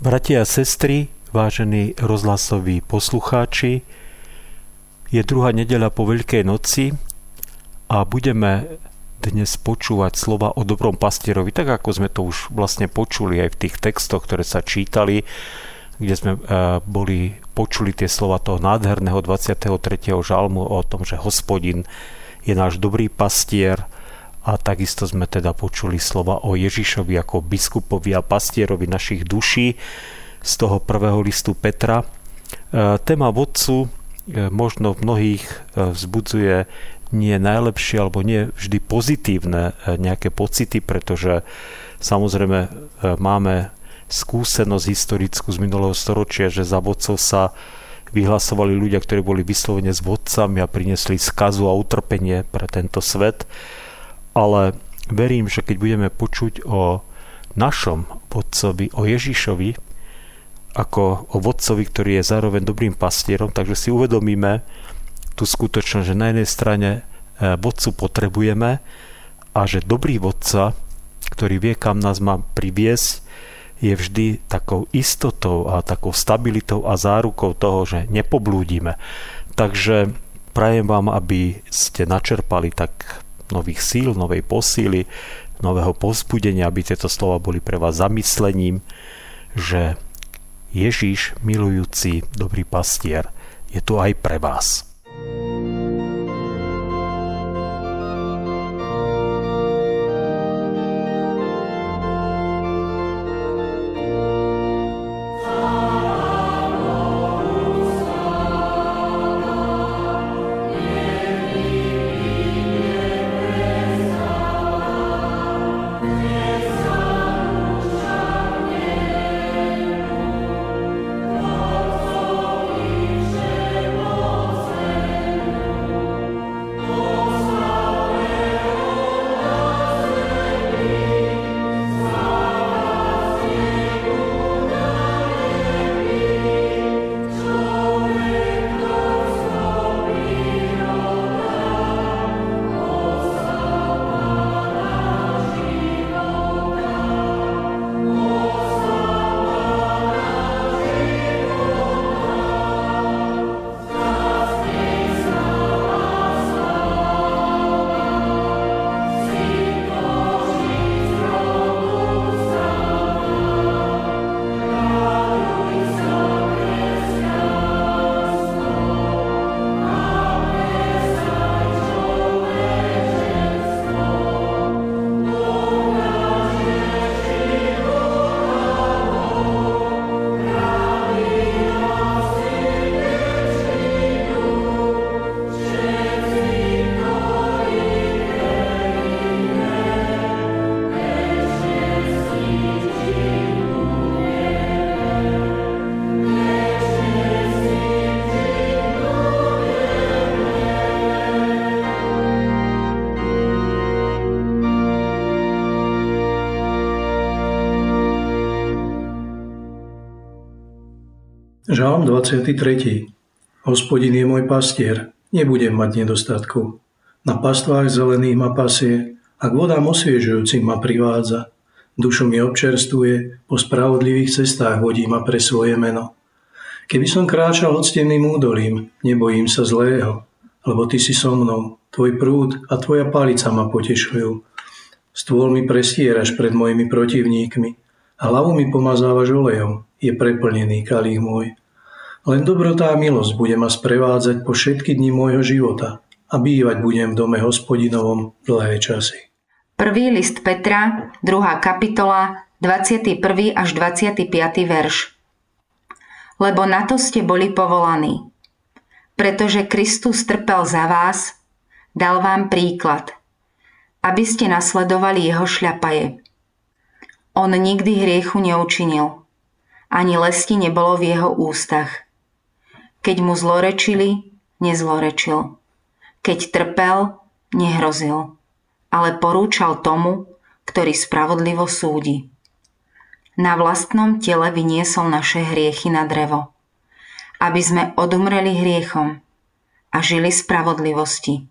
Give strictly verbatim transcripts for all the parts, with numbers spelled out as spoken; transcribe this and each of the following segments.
Bratia a sestry, vážení rozhlasoví poslucháči, je druhá nedeľa po Veľkej noci a budeme dnes počúvať slova o dobrom pastierovi, tak ako sme to už vlastne počuli aj v tých textoch, ktoré sa čítali, kde sme boli, počuli tie slova toho nádherného dvadsiateho tretieho žalmu o tom, že Hospodin je náš dobrý pastier, a takisto sme teda počuli slova o Ježišovi ako biskupovi a pastierovi našich duší z toho prvého listu Petra. Téma vodcu možno v mnohých vzbudzuje nie najlepšie alebo nie vždy pozitívne nejaké pocity, pretože samozrejme máme skúsenosť historickú z minulého storočia, že za vodcov sa vyhlasovali ľudia, ktorí boli vyslovene s vodcami a priniesli skazu a utrpenie pre tento svet. Ale verím, že keď budeme počuť o našom vodcovi, o Ježišovi, ako o vodcovi, ktorý je zároveň dobrým pastierom, takže si uvedomíme tú skutočnosť, že na jednej strane vodcu potrebujeme a že dobrý vodca, ktorý vie, kam nás má priviesť, je vždy takou istotou a takou stabilitou a zárukou toho, že nepoblúdime. Takže prajem vám, aby ste načerpali tak nových síl, novej posíly, nového povzbudenia, aby tieto slova boli pre vás zamyslením, že Ježiš, milujúci, dobrý pastier, je tu aj pre vás. Žalm dvadsiaty tretí. Hospodin je môj pastier, nebudem mať nedostatku. Na pastvách zelených ma pasie a k vodám osviežujúcim ma privádza. Dušu mi občerstvuje, po spravodlivých cestách vodí ma pre svoje meno. Keby som kráčal odstenným údolím, nebojím sa zlého, lebo ty si so mnou, tvoj prúd a tvoja palica ma potešujú. Stôl mi prestieraš pred mojimi protivníkmi, a hlavu mi pomazávaš olejom, je preplnený kalích môj. Len dobrotá a milosť bude ma sprevádzať po všetky dni môjho života a bývať budem v dome Hospodinovom dlhé časy. Prvý list Petra, druhá kapitola, dvadsiaty prvý až dvadsiaty piaty verš. Lebo na to ste boli povolaní. Pretože Kristus trpel za vás, dal vám príklad, aby ste nasledovali jeho šľapaje. On nikdy hriechu neučinil, ani lesti nebolo v jeho ústach. Keď mu zlorečili, nezlorečil. Keď trpel, nehrozil, ale porúčal tomu, ktorý spravodlivo súdi. Na vlastnom tele vyniesol naše hriechy na drevo, aby sme odumreli hriechom a žili spravodlivosti.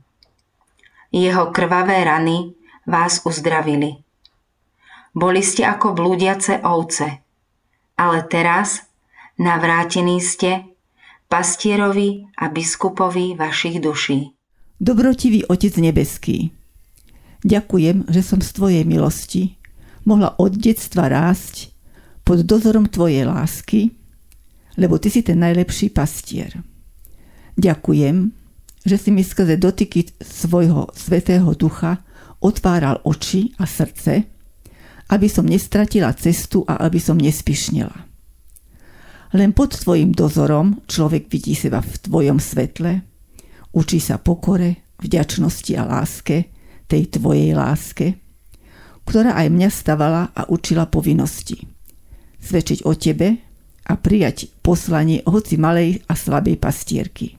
Jeho krvavé rany vás uzdravili. Boli ste ako blúdiace ovce, ale teraz navrátení ste pastierovi a biskupovi vašich duší. Dobrotivý Otec nebeský, ďakujem, že som z Tvojej milosti mohla od detstva rásť pod dozorom Tvojej lásky, lebo Ty si ten najlepší pastier. Ďakujem, že si mi skrze dotyky svojho Svätého Ducha otváral oči a srdce, aby som nestratila cestu a aby som nespišnela. Len pod Tvojim dozorom človek vidí seba v Tvojom svetle, učí sa pokore, vďačnosti a láske, tej Tvojej láske, ktorá aj mňa stavala a učila povinnosti. Svedčiť o Tebe a prijať poslanie hoci malej a slabej pastierky.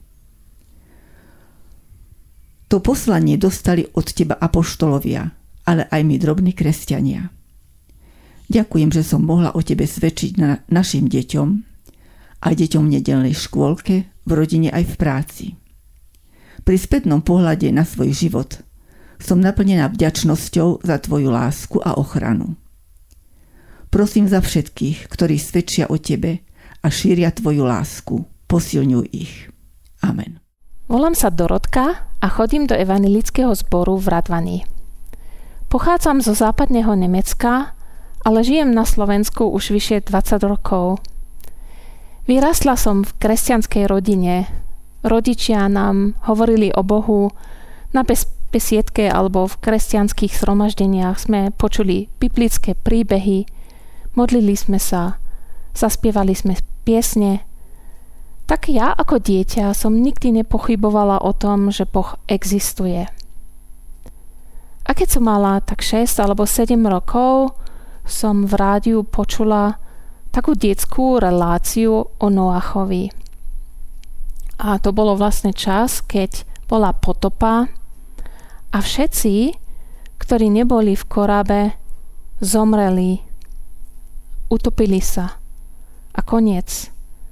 To poslanie dostali od Teba apoštolovia, ale aj my drobní kresťania. Ďakujem, že som mohla o Tebe svedčiť na našim deťom, a deťom v nedeľnej škôlke, v rodine aj v práci. Pri spätnom pohľade na svoj život som naplnená vďačnosťou za Tvoju lásku a ochranu. Prosím za všetkých, ktorí svedčia o Tebe a šíria Tvoju lásku. Posilňuj ich. Amen. Volám sa Dorotka a chodím do evanjelického zboru v Radvani. Pochádzam zo západného Nemecka, ale žijem na Slovensku už vyše dvadsať rokov. Vyrastla som v kresťanskej rodine. Rodičia nám hovorili o Bohu. Na besiedke alebo v kresťanských zhromaždeniach sme počuli biblické príbehy, modlili sme sa, zaspievali sme piesne. Tak ja ako dieťa som nikdy nepochybovala o tom, že Boh existuje. A keď som mala tak šesť alebo sedem rokov, som v rádiu počula takú detskú reláciu o Noachovi. A to bolo vlastne čas, keď bola potopa a všetci, ktorí neboli v korábe, zomreli, utopili sa. A koniec.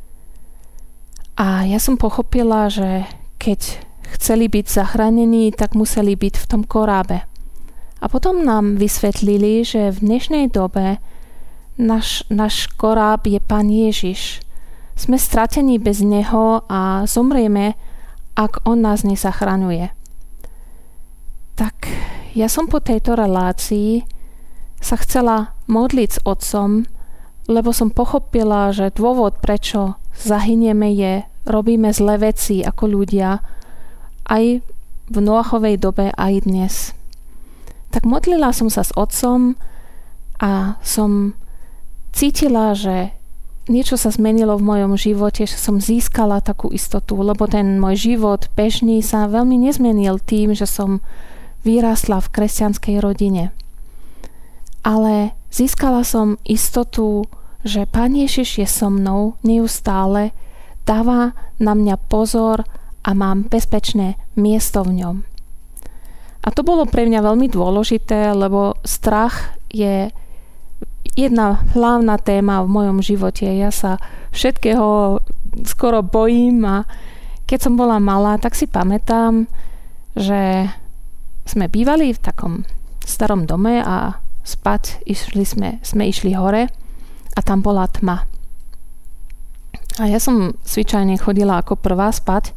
A ja som pochopila, že keď chceli byť zachránení, tak museli byť v tom korábe. A potom nám vysvetlili, že v dnešnej dobe Náš, náš koráb je Pán Ježiš. Sme stratení bez Neho a zomrieme, ak On nás nezachraňuje. Tak ja som po tejto relácii sa chcela modliť s Otcom, lebo som pochopila, že dôvod, prečo zahynieme, je, robíme zlé veci ako ľudia, aj v Noachovej dobe, aj dnes. Tak modlila som sa s Otcom a som cítila, že niečo sa zmenilo v mojom živote, že som získala takú istotu, lebo ten môj život bežný sa veľmi nezmenil tým, že som vyrastla v kresťanskej rodine. Ale získala som istotu, že Pán Ježiš je so mnou neustále, dáva na mňa pozor a mám bezpečné miesto v ňom. A to bolo pre mňa veľmi dôležité, lebo strach je jedna hlavná téma v mojom živote. Ja sa všetkého skoro bojím a keď som bola malá, tak si pamätám, že sme bývali v takom starom dome a spať išli sme, sme išli hore a tam bola tma. A ja som zvyčajne chodila ako prvá spať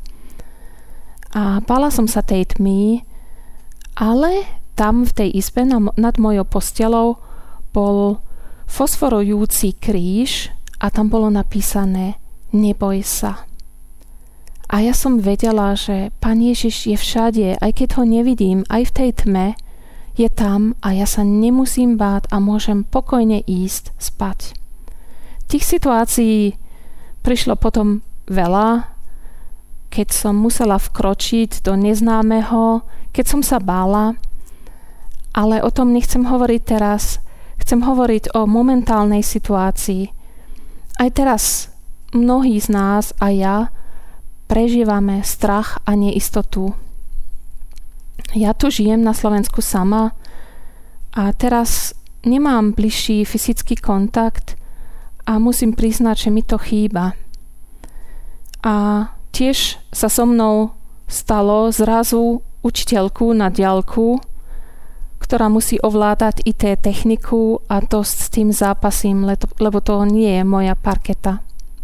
a bála som sa tej tmy, ale tam v tej izbe nad mojou postelou bol fosforujúci kríž a tam bolo napísané neboj sa. A ja som vedela, že Pán Ježiš je všade, aj keď ho nevidím, aj v tej tme, je tam a ja sa nemusím báť a môžem pokojne ísť spať. Tých situácií prišlo potom veľa, keď som musela vkročiť do neznámeho, keď som sa bála, ale o tom nechcem hovoriť teraz. Chcem hovoriť o momentálnej situácii. Aj teraz mnohí z nás a ja prežívame strach a neistotu. Ja tu žijem na Slovensku sama a teraz nemám bližší fyzický kontakt a musím priznať, že mi to chýba. A tiež sa so mnou stalo zrazu učiteľku na diaľku, ktorá musí ovládať í té techniku a to s tým zápasím, lebo to nie je moja parketa.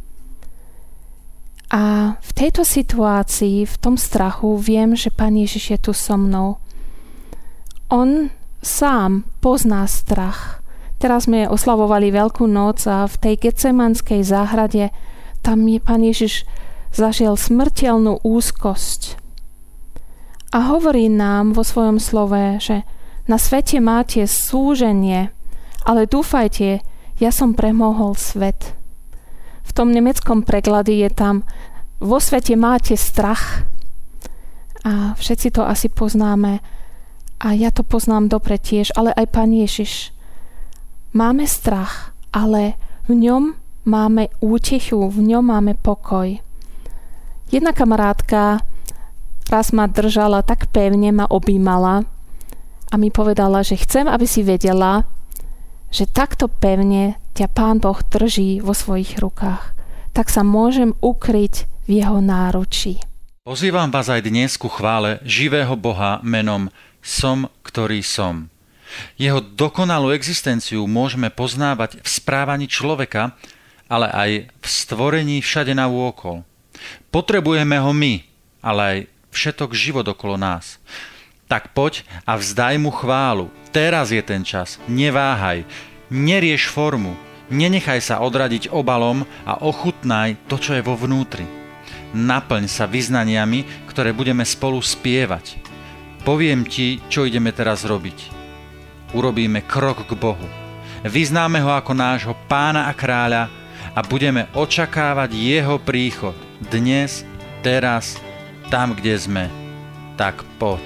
A v tejto situácii, v tom strachu, viem, že Pán Ježiš je tu so mnou. On sám pozná strach. Teraz sme oslavovali Veľkú noc a v tej Getsemanskej záhrade tam je Pán Ježiš zažil smrteľnú úzkosť. A hovorí nám vo svojom slove, že na svete máte súženie, ale dúfajte, ja som premohol svet. V tom nemeckom preklade je tam vo svete máte strach. A všetci to asi poznáme. A ja to poznám dobre tiež, ale aj Pán Ježiš. Máme strach, ale v ňom máme útechu, v ňom máme pokoj. Jedna kamarátka raz ma držala tak pevne, ma objímala a mi povedala, že chcem, aby si vedela, že takto pevne ťa Pán Boh drží vo svojich rukách. Tak sa môžem ukryť v jeho náručí. Pozývam vás aj dnes ku chvále živého Boha menom Som, ktorý som. Jeho dokonalú existenciu môžeme poznávať v správaní človeka, ale aj v stvorení všade naôkol. Potrebujeme ho my, ale aj všetok život okolo nás. Tak poď a vzdaj mu chválu. Teraz je ten čas. Neváhaj. Nerieš formu. Nenechaj sa odradiť obalom a ochutnaj to, čo je vo vnútri. Naplň sa vyznaniami, ktoré budeme spolu spievať. Poviem ti, čo ideme teraz robiť. Urobíme krok k Bohu. Vyznáme ho ako nášho Pána a Kráľa a budeme očakávať jeho príchod. Dnes, teraz, tam, kde sme. Tak poď.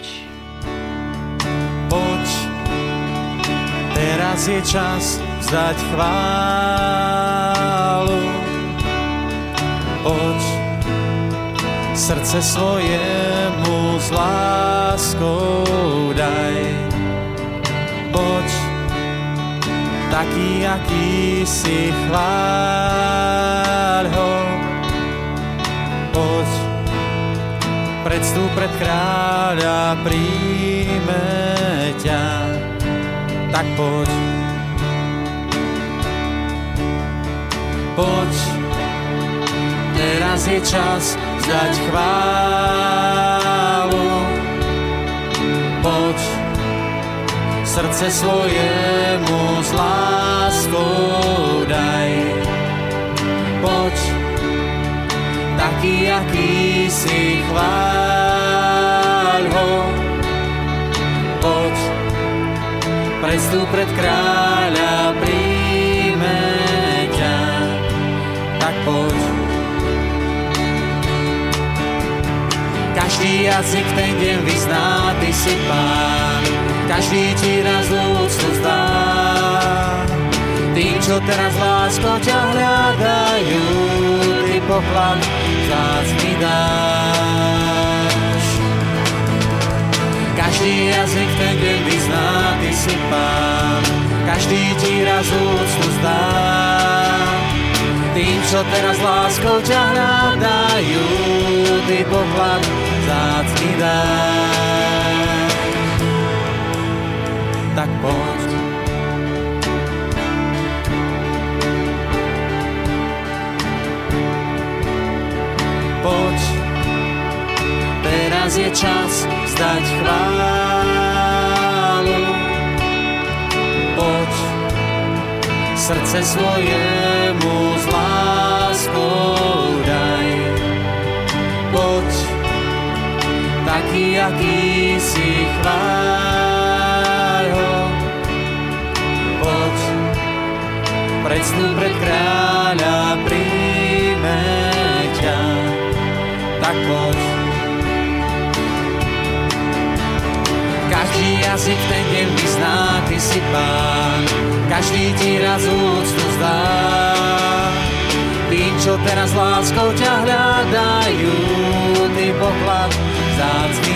Poď, teraz je čas vzdať chválu. Poď, srdce svojemu s láskou daj. Poď, taký, aký si, chváľ ho. Poď, predstúp pred kráľa, príjme ťa. Tak poď. Poď, teraz je čas vzdať chválu. Poď, srdce svojemu s láskou daj. Poď, taký, aký si, chváľ ho. Poď, predstúp pred kráľa, príjme ťa. Tak poď. Každý jazyk ten deň vyzná, ty si Pán. Každý ti raz úctu vzdá. Tým, čo teraz láskou ťa hľadajú, ty poklad vzácny dáš. Každý jazyk ten deň vyzná, ty si Pán. Každý ti raz úctu vzdá. Tým, čo teraz láskou ťa hľadajú, ty poklad vzácny dáš. Tak poď. Poď, teraz je čas vzdať chválu. Poď, srdce svojemu s láskou daj. Poď, taký, aký si, chváľ ho. Poď, predstúp pred kráľa, príjme ťa. Tak poď. Každý jazyk ten deň vyzná, ty si Pán. Každý ti raz úctu vzdá. Tým, čo teraz láskou ťa hľadajú, ty poklad vzácny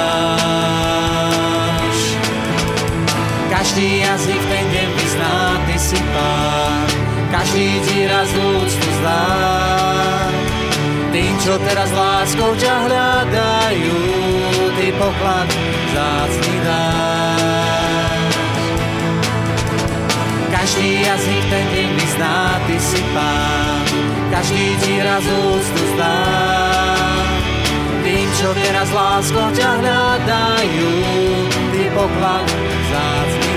dáš. Každý jazyk ten deň vyzná, ty si Pán. Každý ti raz úctu vzdá. Tým, čo teraz láskou ťa hľadajú, ty poklad vzácny dáš. Každý jazyk ten deň vyzná, Ty si Pán. Každý ti raz úctu zdá. Tým, čo teraz láskou ťa hľadajú, Ty poklad vzácny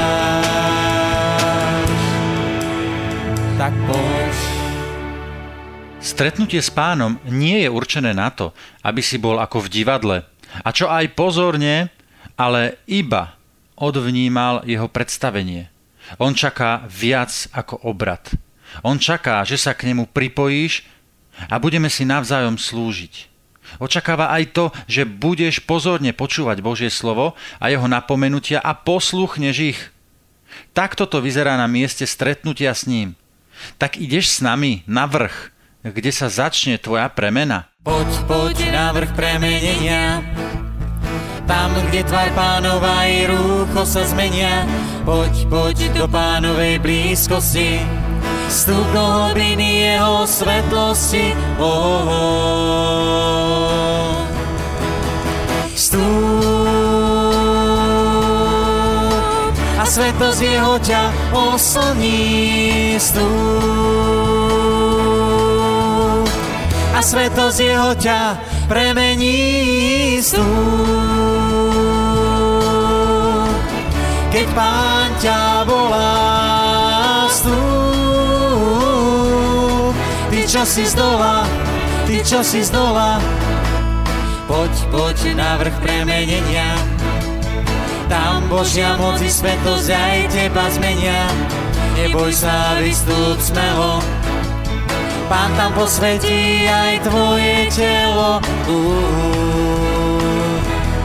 dáš. Tak poď. Stretnutie s Pánom nie je určené na to, aby si bol ako v divadle, a čo aj pozorne, ale iba odvnímal jeho predstavenie. On čaká viac ako obrad. On čaká, že sa k nemu pripojíš a budeme si navzájom slúžiť. Očakáva aj to, že budeš pozorne počúvať Božie slovo a jeho napomenutia a posluchneš ich. Takto to vyzerá na mieste stretnutia s ním. Tak ideš s nami na vrch, kde sa začne tvoja premena. Poď, poď na vrch premenenia, tam, kde tvár Pánova i rúcho sa zmenia. Poď, poď do Pánovej blízkosti, vstup do hlbiny jeho svetlosti. Oh, oh, oh. Vstup a svetosť jeho ťa oslní. Vstup a svetosť jeho ťa premení. Vstup, keď Pán ťa volá. Vstup, ty, čo si z dola, ty, čo si z dola. Poď, poď na vrch premenenia, tam Božia moc i svetosť aj teba zmenia. Neboj sa, vystúp smelo, Pán tam posvetí aj tvoje telo. Uh,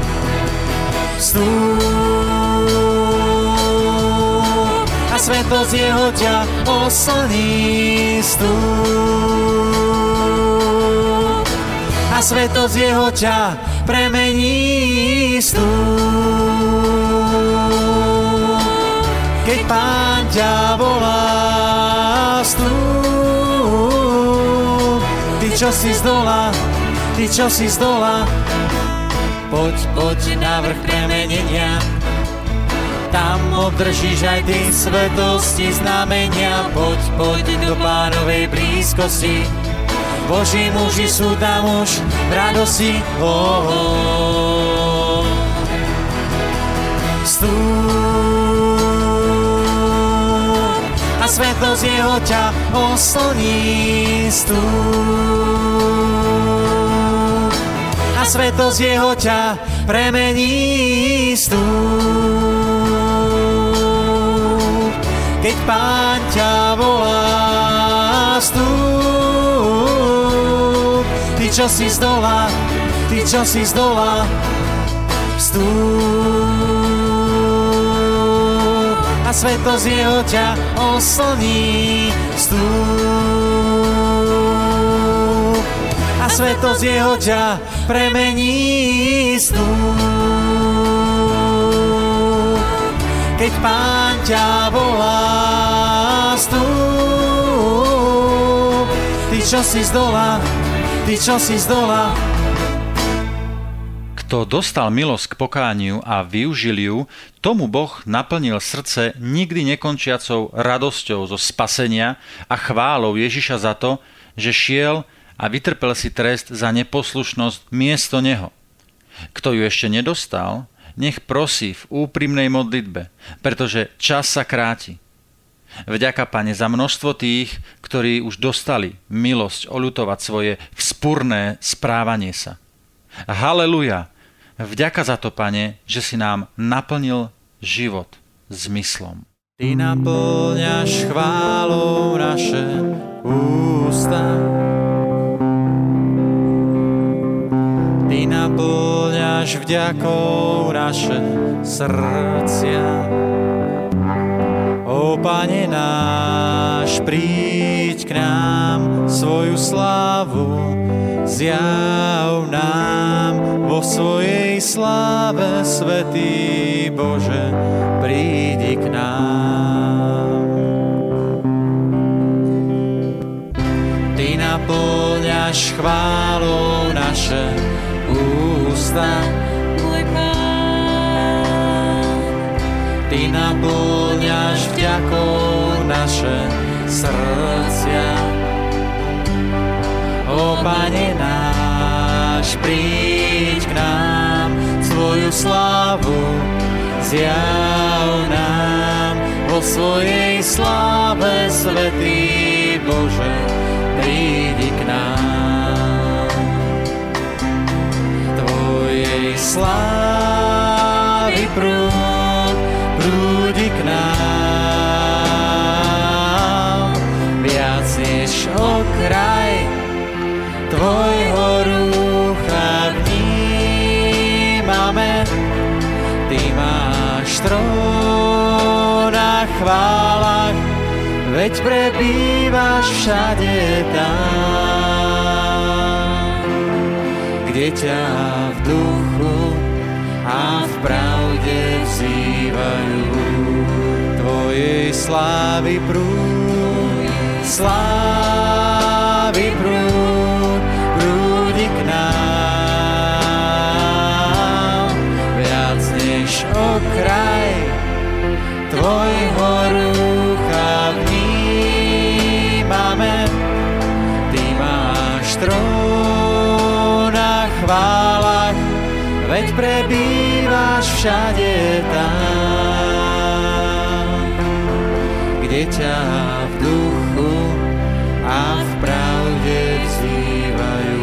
vstúp a svetosť jeho ťa oslní. Vstúp a svetosť jeho ťa premení. Vstúp, keď Pán ťa volá. Vstúp, ty, čo si z dola, ty, čo si z dola. Poď, poď na vrch premenenia, tam obdržíš aj ty svetosti znamenia. Poď, poď do Pánovej blízkosti, Boží muži sú tam už v radosti. Oh, oh. Vstúp a svetosť jeho ťa oslní. Vstúp a svetosť jeho ťa premení. Vstúp, keď Pán ťa volá. Vstúp, ty, čo si z dola, ty, čo si z dola. Vstúp a svetosť jeho ťa oslní. Vstúp a svetosť jeho ťa premení. Vstúp, keď Pán ťa volá. Vstúp, ty, čo si z dola, ty, čo si z dola. Kto dostal milosť k pokániu a využil ju, tomu Boh naplnil srdce nikdy nekončiacou radosťou zo spasenia a chválou Ježiša za to, že šiel a vytrpel si trest za neposlušnosť miesto neho. Kto ju ešte nedostal, nech prosí v úprimnej modlitbe, pretože čas sa kráti. Vďaka, Pane, za množstvo tých, ktorí už dostali milosť oľutovať svoje vzpurné správanie sa. Haleluja! Vďaka za to, Pane, že si nám naplnil život zmyslom. Ty naplňaš chválou naše ústa. Ty naplňaš vďakou naše srdcia. O Pane náš, príď k nám svoju slávu, zjav nám vo svojej sláve, svätý Bože, prídi k nám. Ty naplňaš chválou naše ústa, môj Pán. Ty naplňaš vďakou naše srdcia. O Pane náš, príď k nám, svoju slávu zjav nám. Vo svojej sláve, svätý Bože, prídi k nám. Tvojej slávy prúd prúdi k nám. Viac než okraj tvojho rúcha vnímame. Ty máš trón a chválach, veď prebývaš všade tam, kde ťa v duchu a v pravde vzývajú. Tvojej slávy prúd, slávy prúd, prúdi k nám. Viac než okraj tvojho rúcha vnímame. Ty máš trón a chválach, veď prebývaš všade tam, kde ťa v duchu a v pravde vzývajú.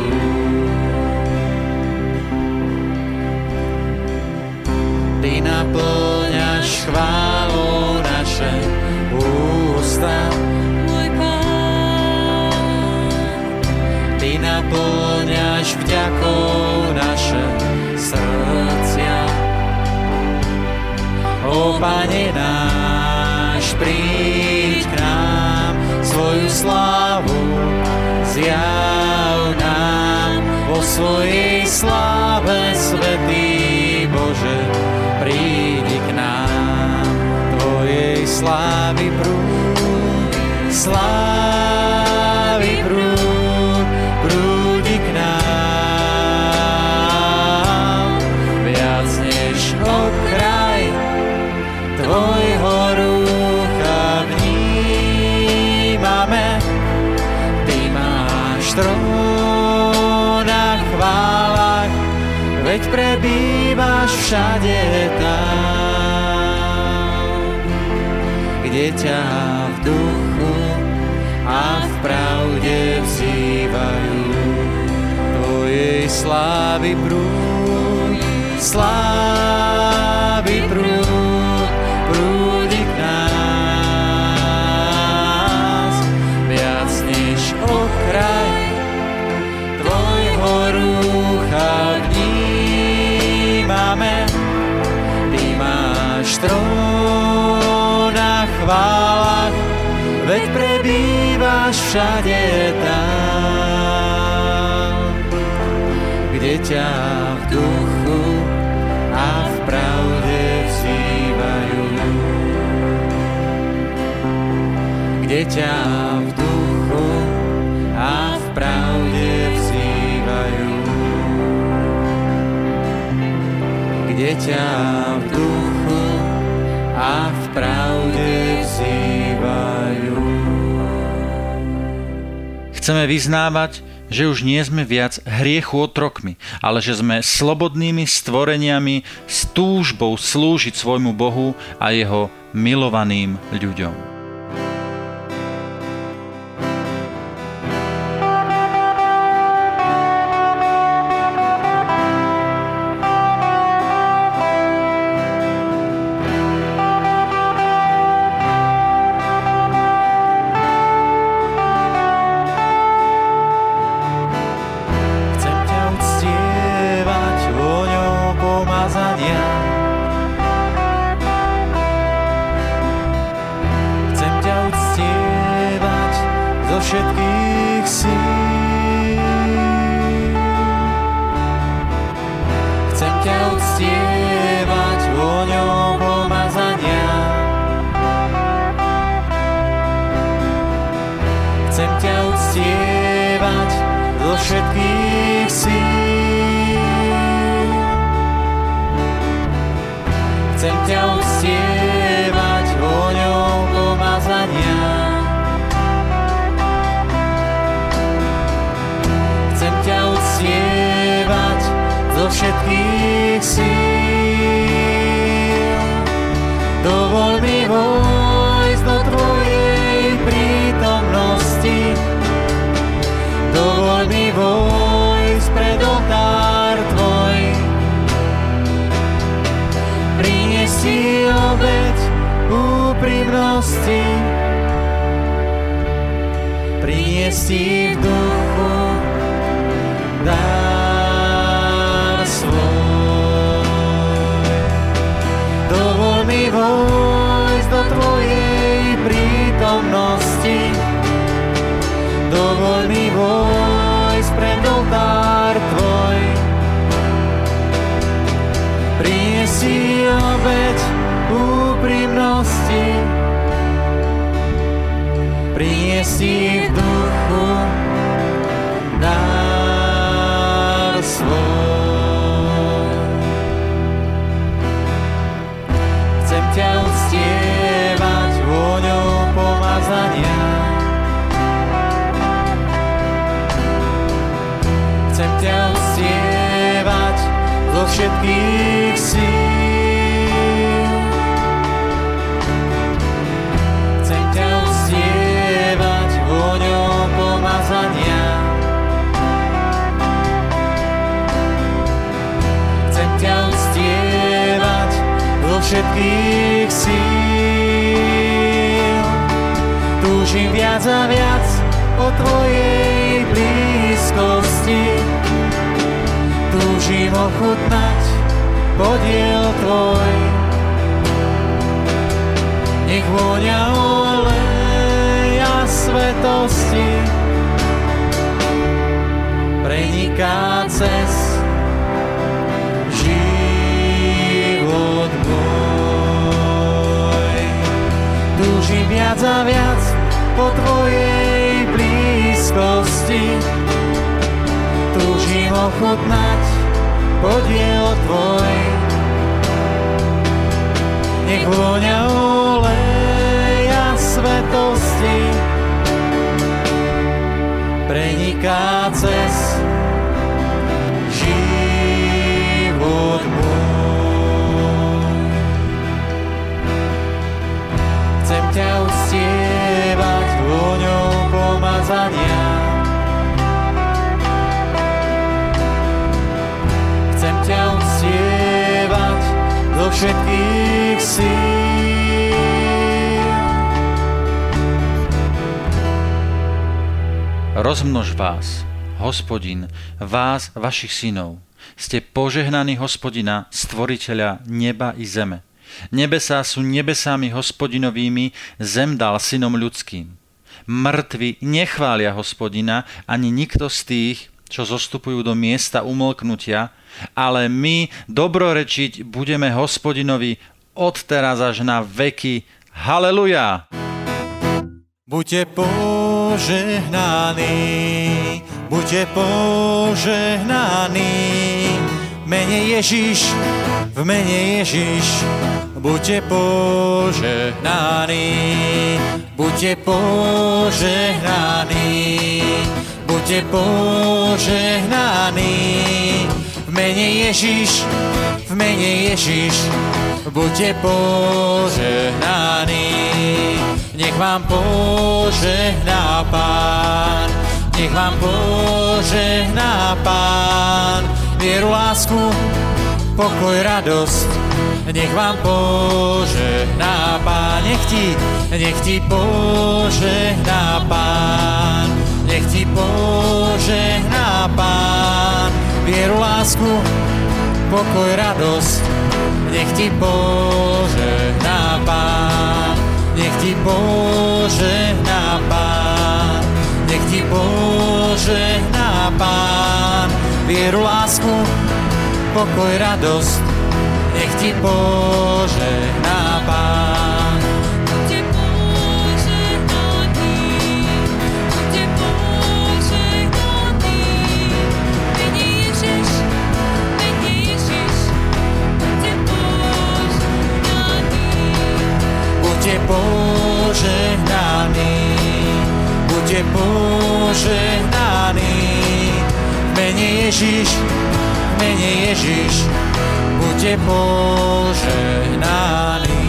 Ty naplňaš chválou naše ústa, môj Pán. Ty naplňaš vďakou naše srdcia. O Pane náš, príď k nám, svoju slávu zjav nám. Vo svojej sláve, svätý Bože, prídi k nám. Tvojej slávy prúd, slávy prúd, prúdi k nám. Viac než okraj tvojho rúcha vnímame. Ty máš trón a chválach, veď prebývaš všade tam, kde ťa v duchu a v pravde vzývajú. Tvojej slávy prúd, slávy prúd, prúdi k nás. Viac než okraj tvojho rúcha vnímame. Ty máš trón a chválach, veď prebývaš všade tam, kde ťa v duchu a v pravde vzývajú. Kde ťa v duchu a v pravde vzývajú. Kde ťa v duchu a v pravde vzývajú. Chceme vyznávať, že už nie sme viac hriechu otrokmi, ale že sme slobodnými stvoreniami s túžbou slúžiť svojmu Bohu a jeho milovaným ľuďom. Všetkých síl chcem ťa uctievať vôňou pomazania. Chcem ťa uctievať zo všetkých síl. Chcem ťa uctievať vôňou pomazania. všetkých síl. Dovol mi vojsť do Tvojej prítomnosti, dovol mi vojsť pred oltár Tvoj, priniesť Ti obeť úprimnosti, priniesť Ti v duchu dar svoj. Dovol mi vojsť do Tvojej prítomnosti, dovol mi vojsť pred oltár Tvoj, priniesť Ti obeť úprimnosti, priniesť Ti v duchu dar svoj. Chcem ťa uctievať vôňou pomazania, chcem ťa uctievať zo všetkých síl, chcem ťa uctievať vôňou pomazania, chcem ťa uctievať zo všetkých síl. Túžim viac a viac o Tvojej blízkosti, túžim ochutnať podiel Tvoj. Nech vôňa oleja svetosti preniká cez život môj. Túžim viac a viac po Tvojej blízkosti, túžim ochutnať podiel Tvoj. Nech vôňa oleja svetosti preniká cez život môj. Chcem ťa uctievať vôňou pomazania, chcem ťa uctievať zo všetkých síl. Rozmnož vás, Hospodin, vás, vašich synov. Ste požehnaní Hospodina, stvoriteľa neba i zeme. Nebesá sú nebesami Hospodinovými, zem dal synom ľudským. Mŕtvi nechvália Hospodina, ani nikto z tých, čo zostupujú do miesta umlknutia, ale my dobrorečiť budeme Hospodinovi od teraz až na veky. Haleluja! Buďte požehnaní, buďte požehnaní, v mene Ježiš, v mene Ježiš, buďte požehnaní, buďte požehnaní, buďte požehnaní, v mene Ježiš, v mene Ježiš, buďte požehnaní. Nech vám požehná Pán, nech vám požehná Pán, vieru, lásku, pokoj, radosť, nech vám požehná Pán, nech ti, nech ti požehná Pán, nech ti požehná Pán, vieru, lásku, pokoj, radosť, nech ti požehná Pán, nech ti požehná Pán, nech ti požehná Pán, vieru, lásku, pokoj, radosť, nech ti požehná Pán. Buďte požehnaní, buďte požehnaní, mene Ježiš, mene Ježiš, buďte požehnaní. Buďte požehnaní, buďte požehnaní, v mene Ježiš, v mene Ježiš, buďte požehnaní.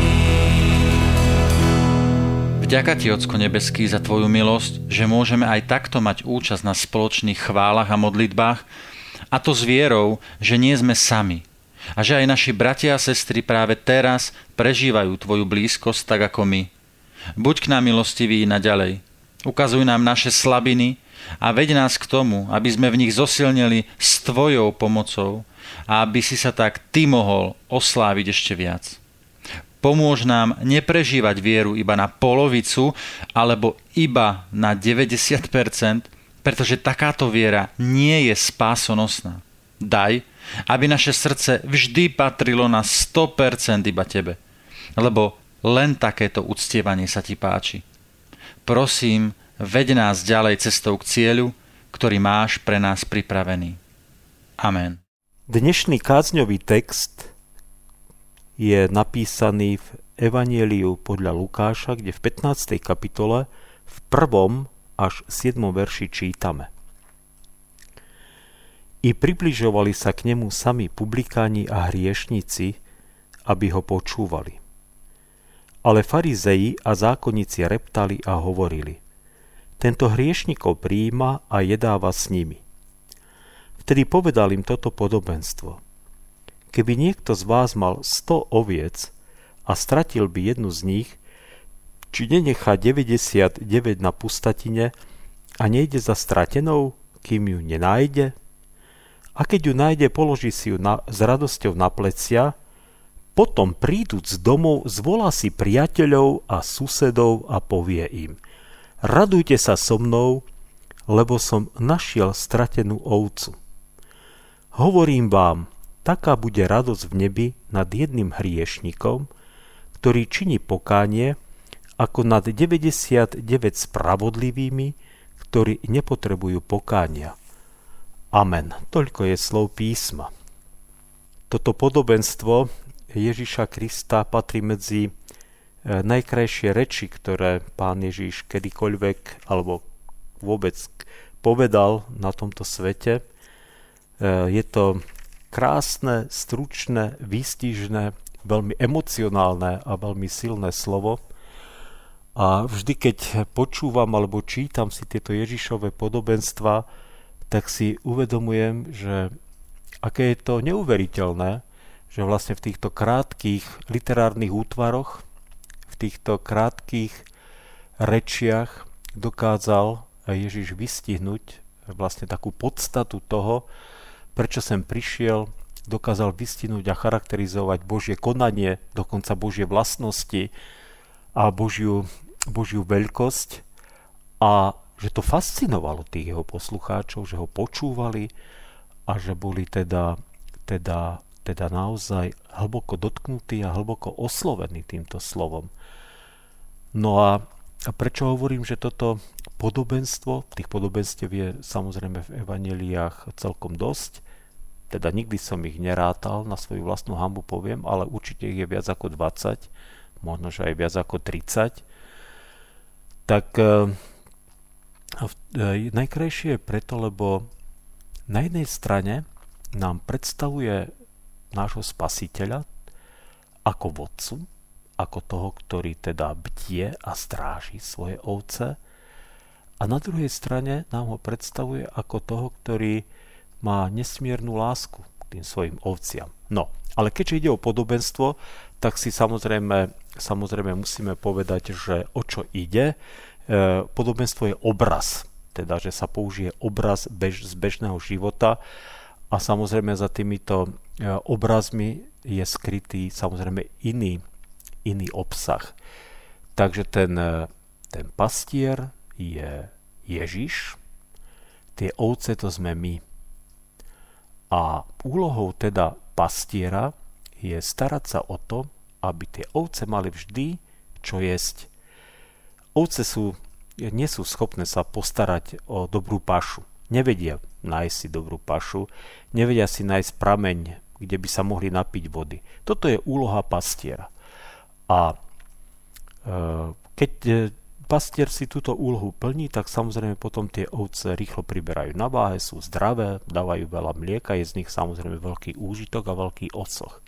Vďaka Ti, Ocko nebeský, za Tvoju milosť, že môžeme aj takto mať účasť na spoločných chválach a modlitbách, a to s vierou, že nie sme sami a že aj naši bratia a sestry práve teraz prežívajú Tvoju blízkosť tak ako my. Buď k nám milostivý naďalej. Ukazuj nám naše slabiny a veď nás k tomu, aby sme v nich zosilnili s Tvojou pomocou a aby si sa tak Ty mohol osláviť ešte viac. Pomôž nám neprežívať vieru iba na polovicu alebo iba na deväťdesiat percent, pretože takáto viera nie je spásonosná. Daj, aby naše srdce vždy patrilo na sto percent iba Tebe, lebo len takéto uctievanie sa Ti páči. Prosím, veď nás ďalej cestou k cieľu, ktorý máš pre nás pripravený. Amen. Dnešný kázňový text je napísaný v Evanjeliu podľa Lukáša, kde v pätnástej kapitole v prvom až siedmom verši čítame. I približovali sa k nemu sami publikáni a hriešnici, aby ho počúvali. Ale farizeji a zákonníci reptali a hovorili: Tento hriešnikov prijíma a jedáva s nimi. Vtedy povedal im toto podobenstvo. Keby niekto z vás mal sto oviec a stratil by jednu z nich, či nenechá deväťdesiatdeväť na pustatine a nejde za stratenou, kým ju nenájde? A keď ju nájde, položí si ju na, s radosťou na plecia, potom príduc domov zvolá si priateľov a susedov a povie im: Radujte sa so mnou, lebo som našiel stratenú ovcu. Hovorím vám, taká bude radosť v nebi nad jedným hriešnikom, ktorý činí pokánie, ako nad deväťdesiatdeväť spravodlivými, ktorí nepotrebujú pokánia. Amen. Toľko je slov písma. Toto podobenstvo Ježiša Krista patrí medzi najkrajšie reči, ktoré Pán Ježiš kedykoľvek alebo vôbec povedal na tomto svete. Je to krásne, stručné, výstižné, veľmi emocionálne a veľmi silné slovo. A vždy, keď počúvam alebo čítam si tieto Ježišove podobenstva, tak si uvedomujem, že aké je to neuveriteľné, že vlastne v týchto krátkých literárnych útvaroch, v týchto krátkých rečiach dokázal Ježiš vystihnúť vlastne takú podstatu toho, prečo sem prišiel, dokázal vystihnúť a charakterizovať Božie konanie, dokonca Božie vlastnosti a Božiu Božiu veľkosť, a že to fascinovalo tých jeho poslucháčov, že ho počúvali a že boli teda, teda, teda naozaj hlboko dotknutí a hlboko oslovení týmto slovom. No a, a prečo hovorím, že toto podobenstvo, tých podobenstiev je samozrejme v evanjeliách celkom dosť, teda nikdy som ich nerátal, na svoju vlastnú hanbu poviem, ale určite ich je viac ako dvadsať, možno že aj viac ako tridsať. Tak e, e, najkrajšie je preto, lebo na jednej strane nám predstavuje nášho spasiteľa ako vodcu, ako toho, ktorý teda bdie a stráži svoje ovce, a na druhej strane nám ho predstavuje ako toho, ktorý má nesmiernu lásku k tým svojim ovciam. No, ale keďže ide o podobenstvo, tak si samozrejme, samozrejme musíme povedať, že o čo ide. E, podobenstvo je obraz, teda že sa použije obraz bež, z bežného života, a samozrejme za týmito e, obrazmi je skrytý samozrejme iný, iný obsah. Takže ten, ten pastier je Ježiš, tie ovce to sme my. A úlohou teda pastiera je starať sa o to, aby tie ovce mali vždy čo jesť. Ovce sú, nie sú schopné sa postarať o dobrú pašu. Nevedia nájsť si dobrú pašu, nevedia si nájsť prameň, kde by sa mohli napiť vody. Toto je úloha pastiera. A e, keď pastier si túto úlohu plní, tak samozrejme potom tie ovce rýchlo priberajú na váhe, sú zdravé, dávajú veľa mlieka, je z nich samozrejme veľký úžitok a veľký osoch.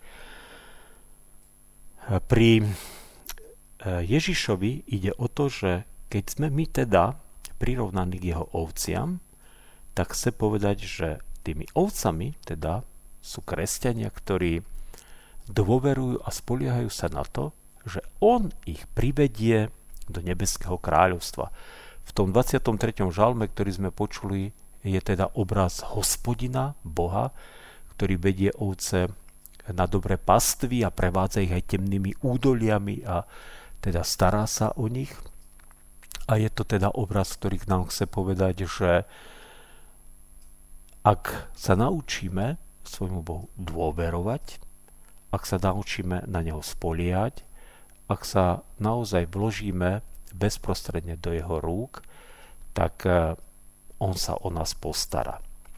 Pri Ježišovi ide o to, že keď sme my teda prirovnaní k jeho ovciam, tak chce povedať, že tými ovcami teda sú kresťania, ktorí dôverujú a spoliehajú sa na to, že on ich privedie do nebeského kráľovstva. V tom dvadsiatom treťom žalme, ktorý sme počuli, je teda obraz Hospodina, Boha, ktorý vedie ovce na dobré pastvy a prevádza ich aj temnými údoliami a teda stará sa o nich. A je to teda obraz, ktorý nám chce povedať, že ak sa naučíme svojmu Bohu dôverovať, ak sa naučíme na Neho spoliehať, ak sa naozaj vložíme bezprostredne do jeho rúk, tak on sa o nás postará.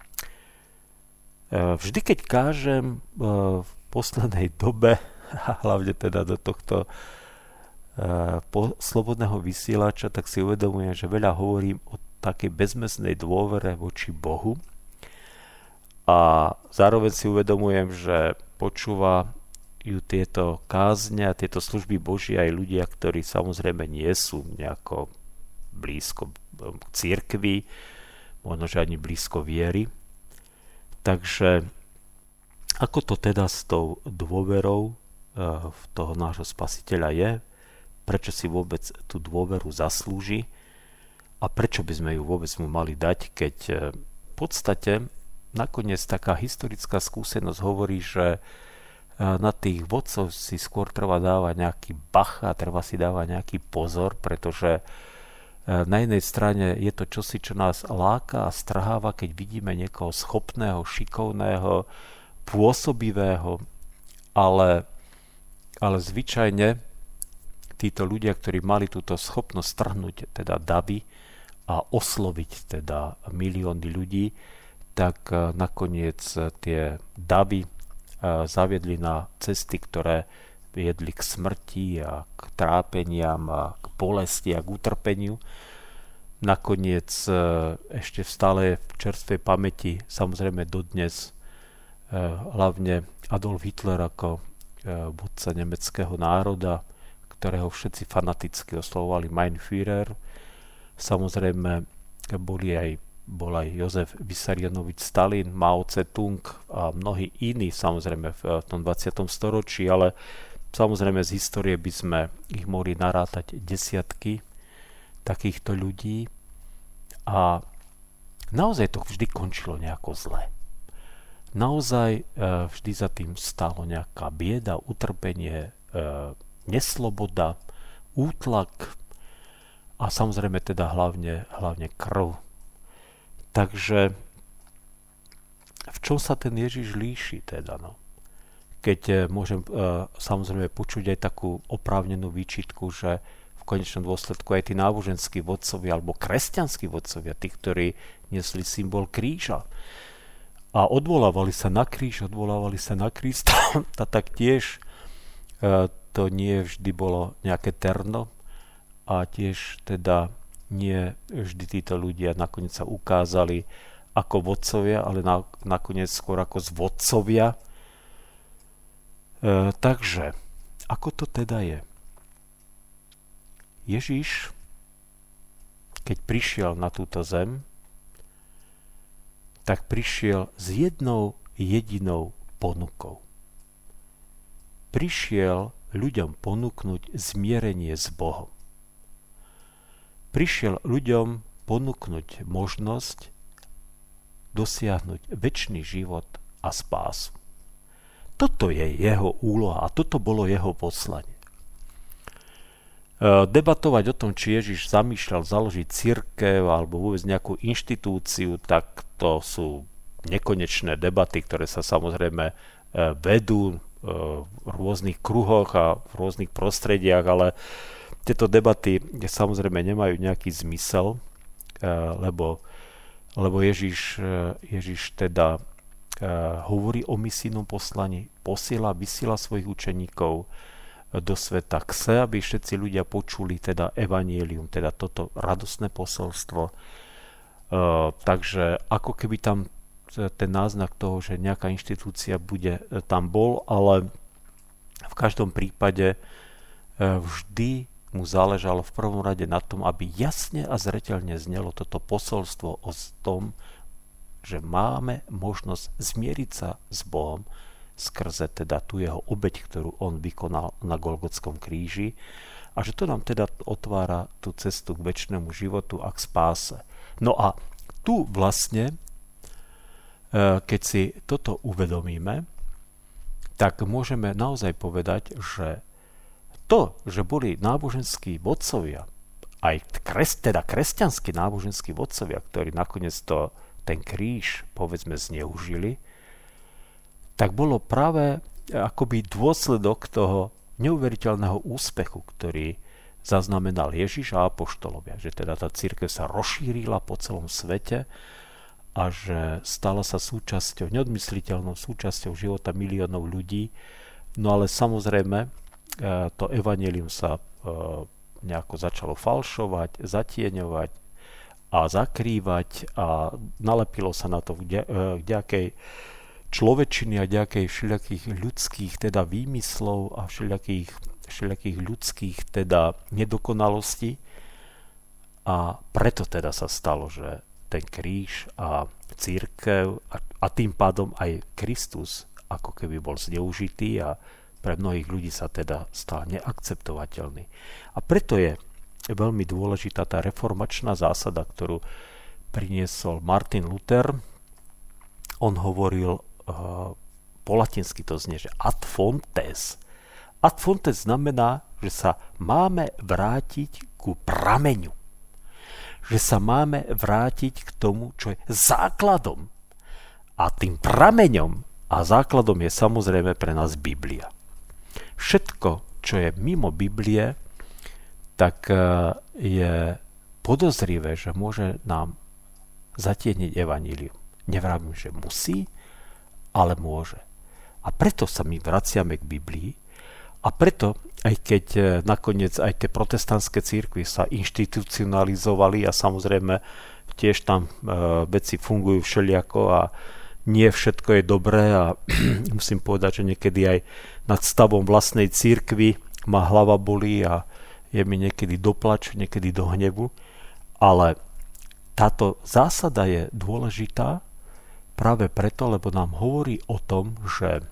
Vždy, keď kážem v poslednej dobe, a hlavne teda do tohto slobodného vysielača, tak si uvedomujem, že veľa hovorím o takej bezmeznej dôvere voči Bohu a zároveň si uvedomujem, že počúva ju tieto kázne a tieto služby Božie aj ľudia, ktorí samozrejme nie sú nejako blízko k cirkvi, možno, že ani blízko viery. Takže ako to teda s tou dôverou v toho nášho Spasiteľa je, prečo si vôbec tú dôveru zaslúži a prečo by sme ju vôbec mu mali dať, keď v podstate nakoniec taká historická skúsenosť hovorí, že na tých vodcov si skôr treba dávať nejaký bach a treba si dávať nejaký pozor, pretože na jednej strane je to čosi, čo nás láka a strháva, keď vidíme niekoho schopného, šikovného, pôsobivého, ale, ale zvyčajne títo ľudia, ktorí mali túto schopnosť strhnúť teda davy a osloviť teda milióny ľudí, tak nakoniec tie davy zaviedli na cesty, ktoré viedli k smrti a k trápeniam a k bolesti a k utrpeniu. Nakoniec ešte stále v čerstvej pamäti, samozrejme dodnes, hlavne Adolf Hitler ako vodca nemeckého národa, ktorého všetci fanaticky oslovovali Mein Führer. Samozrejme boli aj bol aj Jozef Vissarionovič Stalin, Mao Tse-tung a mnohí iní samozrejme v tom dvadsiatom storočí, ale samozrejme z histórie by sme ich mohli narátať desiatky takýchto ľudí a naozaj to vždy končilo nejako zle. Naozaj vždy za tým stálo nejaká bieda, utrpenie, nesloboda, útlak a samozrejme teda hlavne, hlavne krv. Takže v čom sa ten Ježiš líši teda, no? Keď môžem e, samozrejme počuť aj takú oprávnenú výčitku, že v konečnom dôsledku aj tí náboženskí vodcovia alebo kresťanskí vodcovia, tí, ktorí nesli symbol kríža a odvolávali sa na kríž, odvolávali sa na Krista, a tak tiež e, to nie vždy bolo nejaké terno a tiež teda nie vždy títo ľudia nakoniec sa ukázali ako vodcovia, ale na, nakoniec skôr ako zvodcovia. E, takže, ako to teda je? Ježiš, keď prišiel na túto zem, tak prišiel s jednou jedinou ponukou. Prišiel ľuďom ponúknuť zmierenie s Bohom. Prišiel ľuďom ponúknuť možnosť dosiahnuť večný život a spásu. Toto je jeho úloha a toto bolo jeho poslanie. Debatovať o tom, či Ježiš zamýšľal založiť cirkev alebo vôbec nejakú inštitúciu, tak to sú nekonečné debaty, ktoré sa samozrejme vedú v rôznych kruhoch a v rôznych prostrediach, ale tieto debaty samozrejme nemajú nejaký zmysel, lebo, lebo Ježiš, Ježiš teda hovorí o misijnom poslaní, posiela, vysiela svojich učeníkov, do sveta. Chce, aby všetci ľudia počuli teda evanjelium, teda toto radostné posolstvo. Uh, takže ako keby tam ten náznak toho, že nejaká inštitúcia bude, tam bol, ale v každom prípade vždy mu záležalo v prvom rade na tom, aby jasne a zreteľne znelo toto posolstvo o tom, že máme možnosť zmieriť sa s Bohom skrze teda tú jeho obeť, ktorú on vykonal na Golgotskom kríži, a že to nám teda otvára tú cestu k večnému životu a k spáse. No a tu vlastne, keď si toto uvedomíme, tak môžeme naozaj povedať, že to, že boli náboženskí vodcovia, aj kres, teda kresťanskí náboženskí vodcovia, ktorí nakoniec to, ten kríž, povedzme, zneužili, tak bolo práve akoby dôsledok toho neuveriteľného úspechu, ktorý zaznamenal Ježiš a apoštolovia. Že teda tá cirkev sa rozšírila po celom svete a že stala sa súčasťou, neodmysliteľnou súčasťou života miliónov ľudí. No ale samozrejme, to evanjelium sa nejako začalo falšovať, zatieňovať a zakrývať a nalepilo sa na to nejakej človečiny a nejakej všelijakých ľudských teda výmyslov a všelijakých, všelijakých ľudských teda nedokonalostí. A preto teda sa stalo, že ten kríž a cirkev a, a tým pádom aj Kristus ako keby bol zneužitý a pre mnohých ľudí sa teda stal neakceptovateľný. A preto je veľmi dôležitá tá reformačná zásada, ktorú priniesol Martin Luther. On hovoril, uh, po latinsky to znie, že ad fontes. Ad fontes znamená, že sa máme vrátiť ku prameňu. Že sa máme vrátiť k tomu, čo je základom. A tým prameňom a základom je samozrejme pre nás Biblia. Všetko, čo je mimo Biblie, tak je podozrivé, že môže nám zatieniť evanjelium. Nevravím, že musí, ale môže. A preto sa my vraciame k Biblii a preto, aj keď nakoniec aj tie protestantské cirkvi sa inštitucionalizovali a samozrejme tiež tam e, veci fungujú všelijako a nie všetko je dobré a musím povedať, že niekedy aj nad stavom vlastnej cirkvi ma hlava bolí a je mi niekedy do plaču, niekedy do hnevu, ale táto zásada je dôležitá práve preto, lebo nám hovorí o tom, že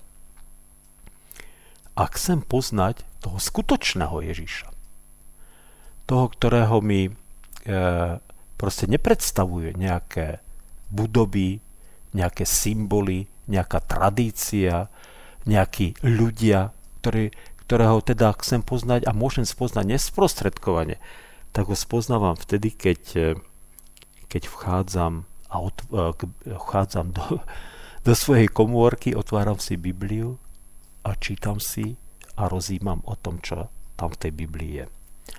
ak chcem poznať toho skutočného Ježiša, toho, ktorého mi e, proste nepredstavuje nejaké budovy, nejaké symboly, nejaká tradícia, nejakí ľudia, ktorí, ktorého teda chcem poznať a môžem spoznať nesprostredkovane, tak ho spoznávam vtedy, keď, keď vchádzam, a od, vchádzam do, do svojej komórky, otváram si Bibliu a čítam si a rozímam o tom, čo tam v tej Biblii je.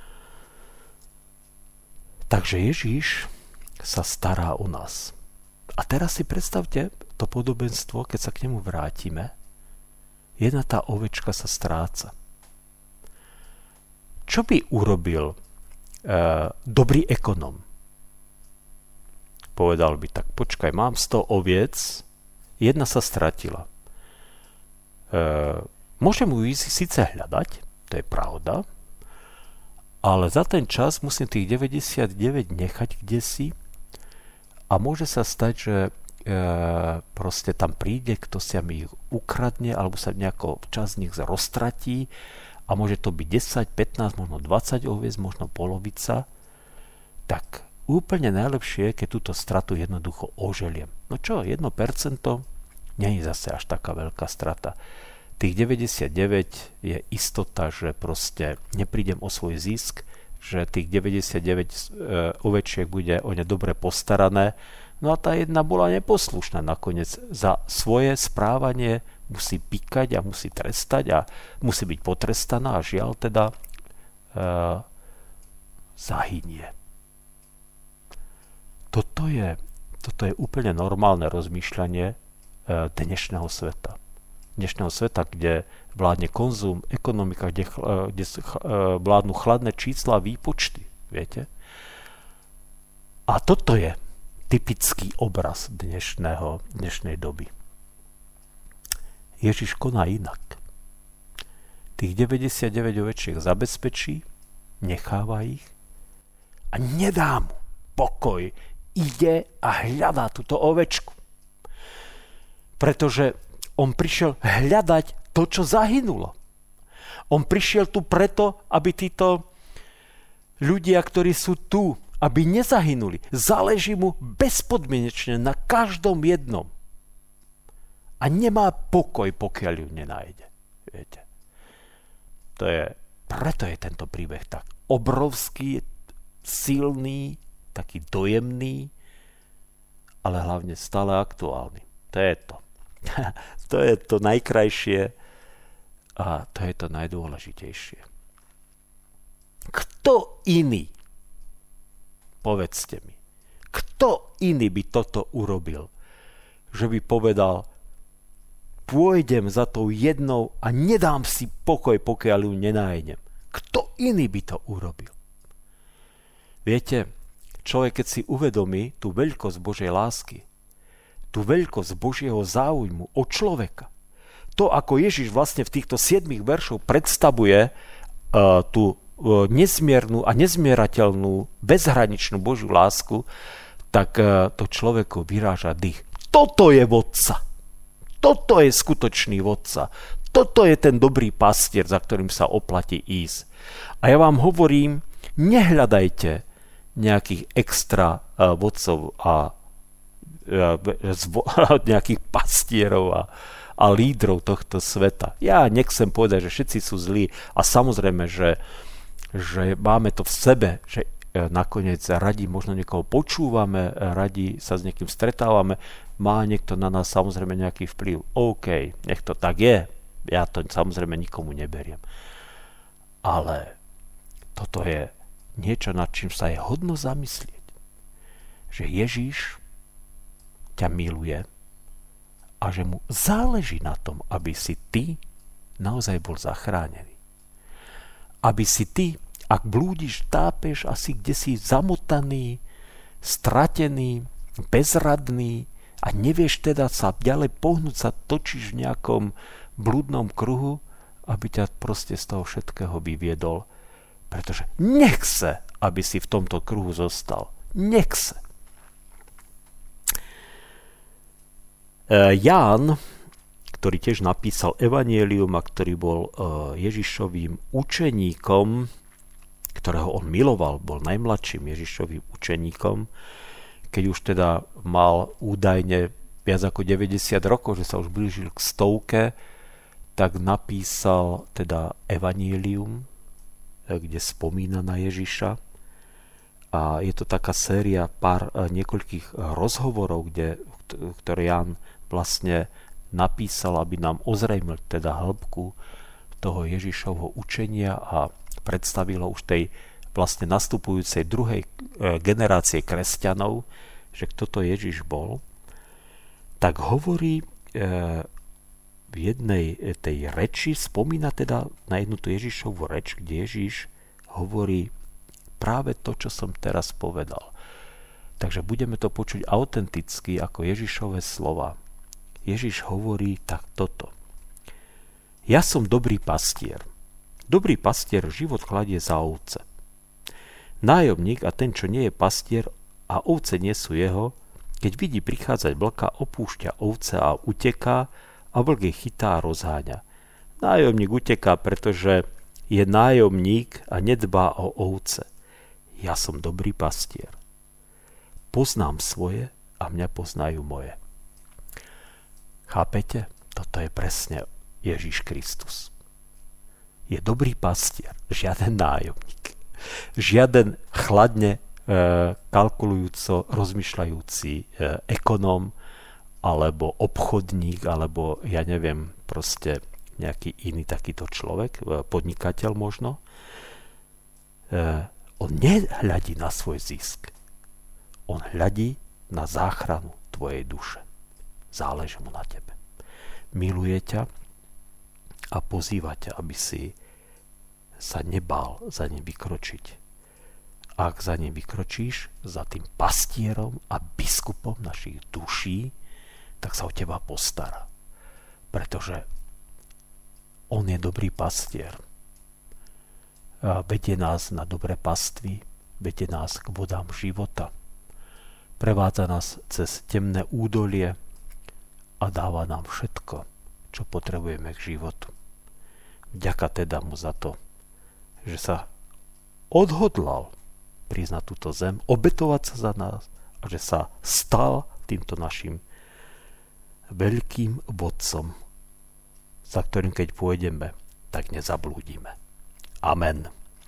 Takže Ježíš sa stará o nás. A teraz si predstavte to podobenstvo, keď sa k nemu vrátime. Jedna tá ovečka sa stráca. Čo by urobil e, dobrý ekonom? Povedal by tak, počkaj, mám sto oviec, jedna sa stratila. E, môžem ju síce hľadať, to je pravda, ale za ten čas musím tých deväťdesiatdeväť nechať kdesi a môže sa stať, že e, proste tam príde, kto si mi ich ukradne alebo sa nejako čas z nich roztratí a môže to byť desať, pätnásť, možno dvadsať oviec, možno polovica. Tak úplne najlepšie je, keď túto stratu jednoducho oželiem. No čo, jedno percento nie je zase až taká veľká strata. Tých deväťdesiatdeväť je istota, že proste neprídem o svoj zisk, že tých deväťdesiatdeväť e, ovečiek bude o ne dobre postarané. No a tá jedna bola neposlušná nakoniec. Za svoje správanie musí pikať a musí trestať a musí byť potrestaná a žiaľ teda e, zahynie. Toto je, toto je úplne normálne rozmýšľanie e, dnešného sveta. dnešného sveta, kde vládne konzum, ekonomika, kde, kde vládnu chladné čísla a výpočty, viete? A toto je typický obraz dnešného, dnešnej doby. Ježiš koná inak. Tých deväťdesiatdeväť ovečiek zabezpečí, necháva ich a nedá mu pokoj. Ide a hľadá túto ovečku. Pretože on prišiel hľadať to, čo zahynulo. On prišiel tu preto, aby títo ľudia, ktorí sú tu, aby nezahynuli. Záleží mu bezpodmienečne na každom jednom. A nemá pokoj, pokiaľ ju nenájde. Viete. To je, preto je tento príbeh tak obrovský, silný, taký dojemný, ale hlavne stále aktuálny. To je to. To je to najkrajšie a to je to najdôležitejšie. Kto iný, povedzte mi, kto iný by toto urobil? Že by povedal, pôjdem za tou jednou a nedám si pokoj, pokiaľ ju nenájdem. Kto iný by to urobil? Viete, človek, keď si uvedomí tú veľkosť Božej lásky, tú veľkosť Božieho záujmu o človeka, to, ako Ježiš vlastne v týchto siedmich veršoch predstavuje uh, tú uh, nesmiernu a nezmierateľnú, bezhraničnú Božiu lásku, tak uh, to človeku vyráža dých. Toto je vodca. Toto je skutočný vodca. Toto je ten dobrý pastier, za ktorým sa oplatí ísť. A ja vám hovorím, nehľadajte nejakých extra uh, vodcov a uh, nejakých pastierov a, a lídrov tohto sveta. Ja nechcem povedať, že všetci sú zlí a samozrejme, že, že máme to v sebe, že uh, nakoniec radi možno niekoho počúvame, radi sa s niekým stretávame, má niekto na nás samozrejme nejaký vplyv. OK, nech to tak je. Ja to samozrejme nikomu neberiem. Ale toto je niečo, nad čím sa je hodno zamyslieť. Že Ježíš ťa miluje a že mu záleží na tom, aby si ty naozaj bol zachránený. Aby si ty, ak blúdiš, tápeš asi kde si zamotaný, stratený, bezradný a nevieš teda sa ďalej pohnúť, sa točíš v nejakom blúdnom kruhu, aby ťa proste z toho všetkého vyviedol. Pretože nechce, aby si v tomto kruhu zostal. Nechce. Ján, ktorý tiež napísal Evangelium a ktorý bol Ježišovým učeníkom, ktorého on miloval, bol najmladším Ježišovým učeníkom, keď už teda mal údajne viac ako deväťdesiat rokov, že sa už blížil k stovke, tak napísal teda Evangelium, kde spomína na Ježiša. A je to taká séria pár niekoľkých rozhovorov, kde, ktoré Ján vlastne napísal, aby nám ozrejmil teda hĺbku toho Ježišovho učenia a predstavilo už tej vlastne nastupujúcej druhej generácie kresťanov, že kto to Ježiš bol, tak hovorí e, v jednej tej reči, spomína teda na jednu tú Ježišovu reč, kde Ježiš hovorí práve to, čo som teraz povedal. Takže budeme to počuť autenticky ako Ježišove slova. Ježiš hovorí tak toto. Ja som dobrý pastier. Dobrý pastier život kladie za ovce. Nájomník a ten, čo nie je pastier a ovce nie sú jeho, keď vidí prichádzať vlka, opúšťa ovce a uteká a vlk je chytá a rozháňa. Nájomník uteká, pretože je nájomník a nedbá o ovce. Ja som dobrý pastier. Poznám svoje a mňa poznajú moje. Chápete? Toto je presne Ježiš Kristus. Je dobrý pastier, žiaden nájomník. Žiaden chladne e, kalkulujúco rozmýšľajúci e, ekonóm alebo obchodník, alebo ja neviem, proste nejaký iný takýto človek, e, podnikateľ možno. E, on nehľadí na svoj zisk. On hľadí na záchranu tvojej duše. Záleží mu na tebe. Miluje ťa a pozýva ťa, aby si sa nebál za ním vykročiť. Ak za ním vykročíš, za tým pastierom a biskupom našich duší, tak sa o teba postará. Pretože on je dobrý pastier. A vedie nás na dobré pastvy, vedie nás k vodám života. Prevádza nás cez temné údolie a dáva nám všetko, čo potrebujeme k životu. Vďaka teda mu za to, že sa odhodlal prísť na túto zem, obetovať sa za nás a že sa stal týmto našim veľkým vodcom, za ktorým keď pôjdeme, tak nezablúdime. Amen.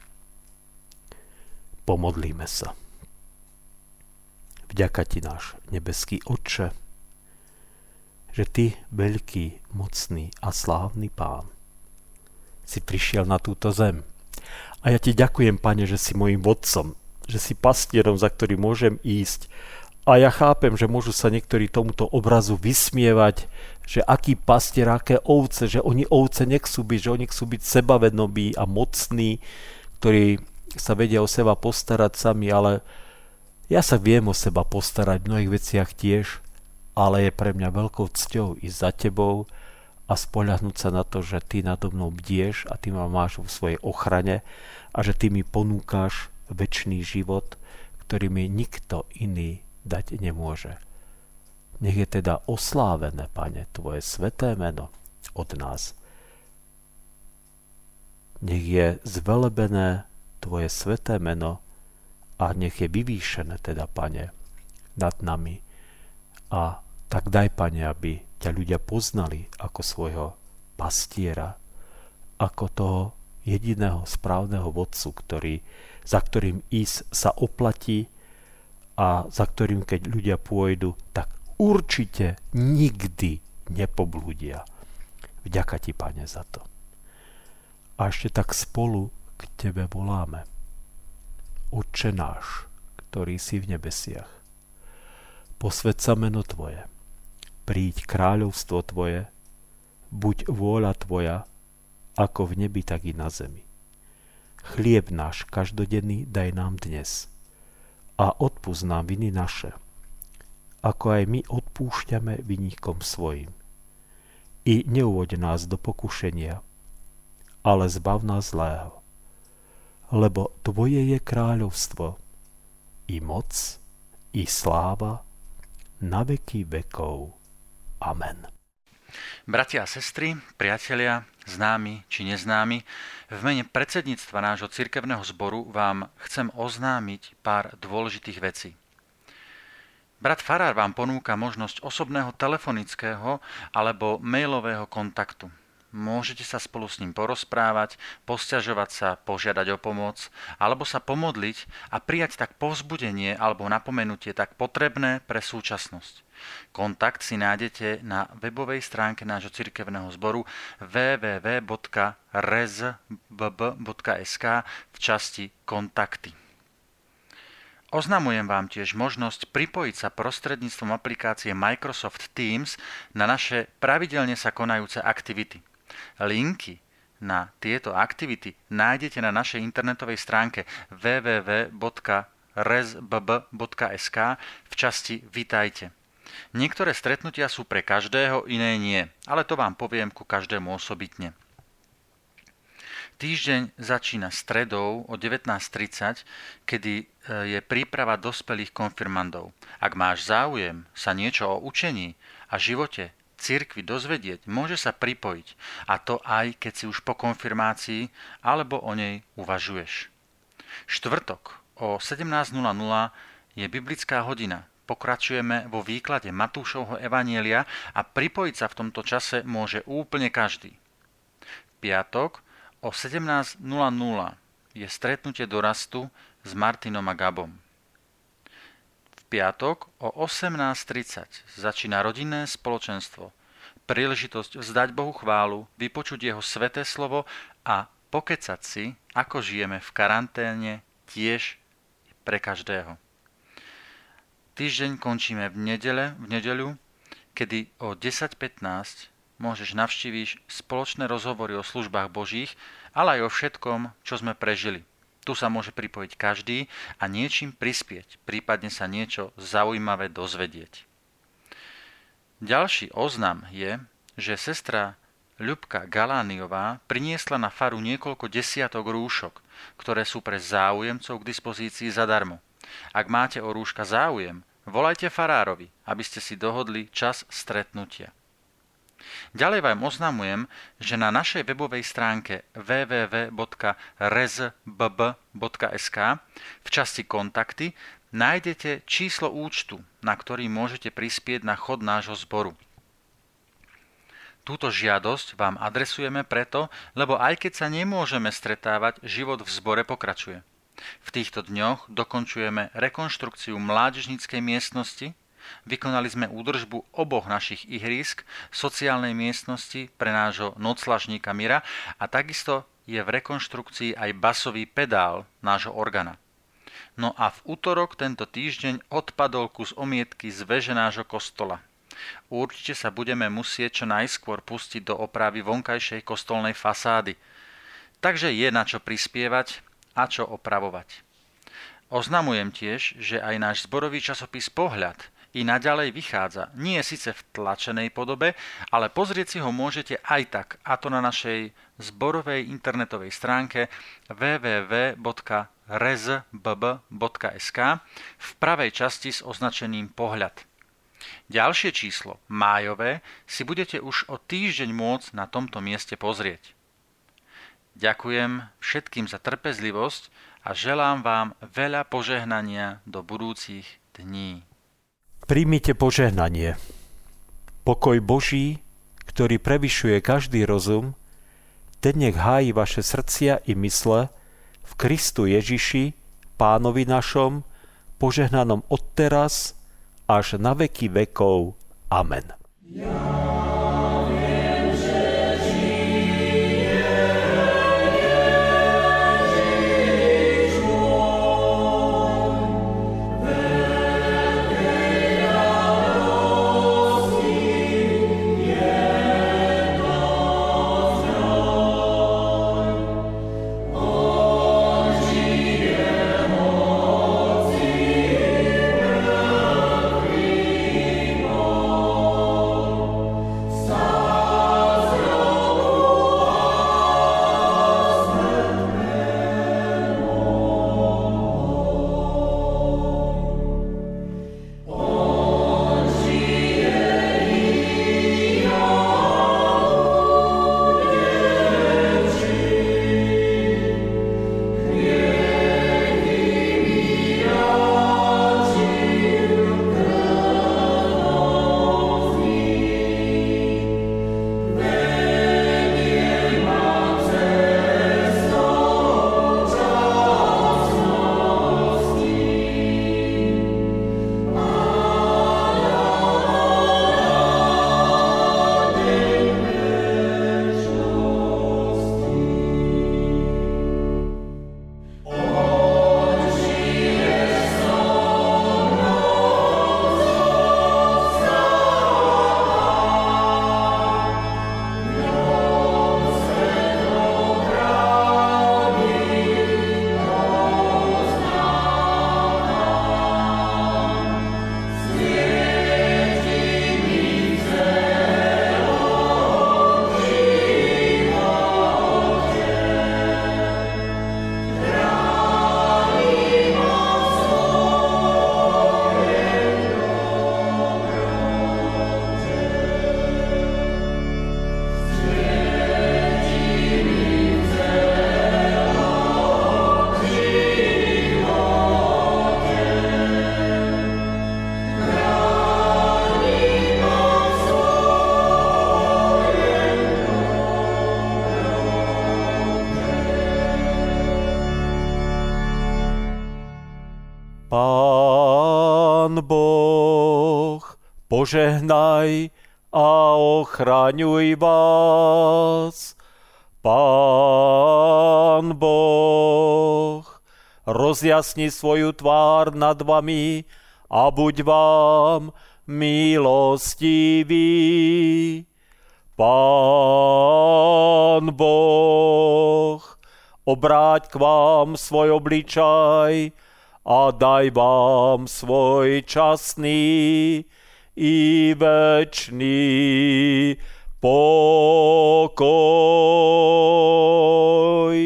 Pomodlíme sa. Vďaka ti, náš nebeský Otče, že ty, veľký, mocný a slávny Pán, si prišiel na túto zem. A ja ti ďakujem, Pane, že si mojím vodcom, že si pastierom, za ktorým môžem ísť. A ja chápem, že môžu sa niektorí tomuto obrazu vysmievať, že aký pastier, aké ovce, že oni ovce nechcú byť, že oni chcú byť sebavedomí a mocní, ktorí sa vedia o seba postarať sami, ale ja sa viem o seba postarať v mnohých veciach tiež, ale je pre mňa veľkou cťou ísť za tebou a spoľahnúť sa na to, že ty nado mnou bdieš a ty ma máš vo svojej ochrane a že ty mi ponúkaš večný život, ktorý mi nikto iný dať nemôže. Nech je teda oslávené, Pane, tvoje sveté meno od nás. Nech je zvelebené tvoje sveté meno a nech je vyvýšené teda, Pane, nad nami. A tak daj, Pane, aby ťa ľudia poznali ako svojho pastiera, ako toho jediného správneho vodcu, ktorý, za ktorým ísť sa oplatí a za ktorým, keď ľudia pôjdu, tak určite nikdy nepoblúdia. Vďaka ti, Pane, za to. A ešte tak spolu k tebe voláme. Otče náš, ktorý si v nebesiach, posväť sa meno tvoje, príď kráľovstvo tvoje, buď vôľa tvoja, ako v nebi, tak i na zemi. Chlieb náš každodenný daj nám dnes a odpusť nám viny naše, ako aj my odpúšťame vinníkom svojim. I neuvoď nás do pokušenia, ale zbav nás zlého. Lebo tvoje je kráľovstvo, i moc, i sláva, na veky vekov. Amen. Bratia a sestry, priatelia, známi či neznámi, v mene predsedníctva nášho cirkevného zboru vám chcem oznámiť pár dôležitých vecí. Brat farár vám ponúka možnosť osobného telefonického alebo mailového kontaktu. Môžete sa spolu s ním porozprávať, posťažovať sa, požiadať o pomoc, alebo sa pomodliť a prijať tak povzbudenie alebo napomenutie tak potrebné pre súčasnosť. Kontakt si nájdete na webovej stránke nášho cirkevného zboru w w w bodka r e z b b bodka s k v časti Kontakty. Oznamujem vám tiež možnosť pripojiť sa prostredníctvom aplikácie Microsoft Teams na naše pravidelne sa konajúce aktivity. Linky na tieto aktivity nájdete na našej internetovej stránke w w w bodka r e z b b bodka s k v časti Vitajte. Niektoré stretnutia sú pre každého, iné nie, ale to vám poviem ku každému osobitne. Týždeň začína stredou o devätnásť tridsať, kedy je príprava dospelých konfirmandov. Ak máš záujem sa niečo o učení a živote cirkvi dozvedieť, môže sa pripojiť, a to aj keď si už po konfirmácii alebo o nej uvažuješ. Štvrtok o sedemnásť nula nula je biblická hodina. Pokračujeme vo výklade Matúšovho evanjelia a pripojiť sa v tomto čase môže úplne každý. V piatok o sedemnásť nula nula je stretnutie dorastu s Martinom a Gabom. V piatok o osemnásť tridsať začína rodinné spoločenstvo. Príležitosť vzdať Bohu chválu, vypočuť jeho sveté slovo a pokecať si, ako žijeme v karanténe, tiež pre každého. Týždeň končíme v nedele, v nedeľu, kedy o desať pätnásť môžeš navštíviť spoločné rozhovory o službách Božích, ale aj o všetkom, čo sme prežili. Tu sa môže pripojiť každý a niečím prispieť, prípadne sa niečo zaujímavé dozvedieť. Ďalší oznam je, že sestra Ľubka Galániová priniesla na faru niekoľko desiatok rúšok, ktoré sú pre záujemcov k dispozícii zadarmo. Ak máte o rúška záujem, volajte farárovi, aby ste si dohodli čas stretnutia. Ďalej vám oznamujem, že na našej webovej stránke w w w bodka rezbb bodka es ka v časti Kontakty nájdete číslo účtu, na ktorý môžete prispieť na chod nášho zboru. Túto žiadosť vám adresujeme preto, lebo aj keď sa nemôžeme stretávať, život v zbore pokračuje. V týchto dňoch dokončujeme rekonštrukciu mládežníckej miestnosti, vykonali sme údržbu oboch našich ihrísk, sociálnej miestnosti pre nášho noclažníka Mira a takisto je v rekonštrukcii aj basový pedál nášho organa. No a v utorok tento týždeň odpadol kus omietky z veže nášho kostola. Určite sa budeme musieť čo najskôr pustiť do opravy vonkajšej kostolnej fasády. Takže je na čo prispievať a čo opravovať. Oznamujem tiež, že aj náš zborový časopis Pohľad i naďalej vychádza, nie síce v tlačenej podobe, ale pozrieť si ho môžete aj tak, a to na našej zborovej internetovej stránke w w w bodka rezbb bodka es ka v pravej časti s označením Pohľad. Ďalšie číslo, májové, si budete už o týždeň môcť na tomto mieste pozrieť. Ďakujem všetkým za trpezlivosť a želám vám veľa požehnania do budúcich dní. Príjmite požehnanie. Pokoj Boží, ktorý prevyšuje každý rozum, ten nech hájí vaše srdcia i mysle v Kristu Ježiši, Pánovi našom, požehnanom odteraz až na veky vekov. Amen. Pán Boh, požehnaj a ochraňuj vás. Pán Boh, rozjasni svoju tvár nad vami a buď vám milostivý. Pán Boh, obráť k vám svoj obličaj a daj vám svoj časný i večný pokoj.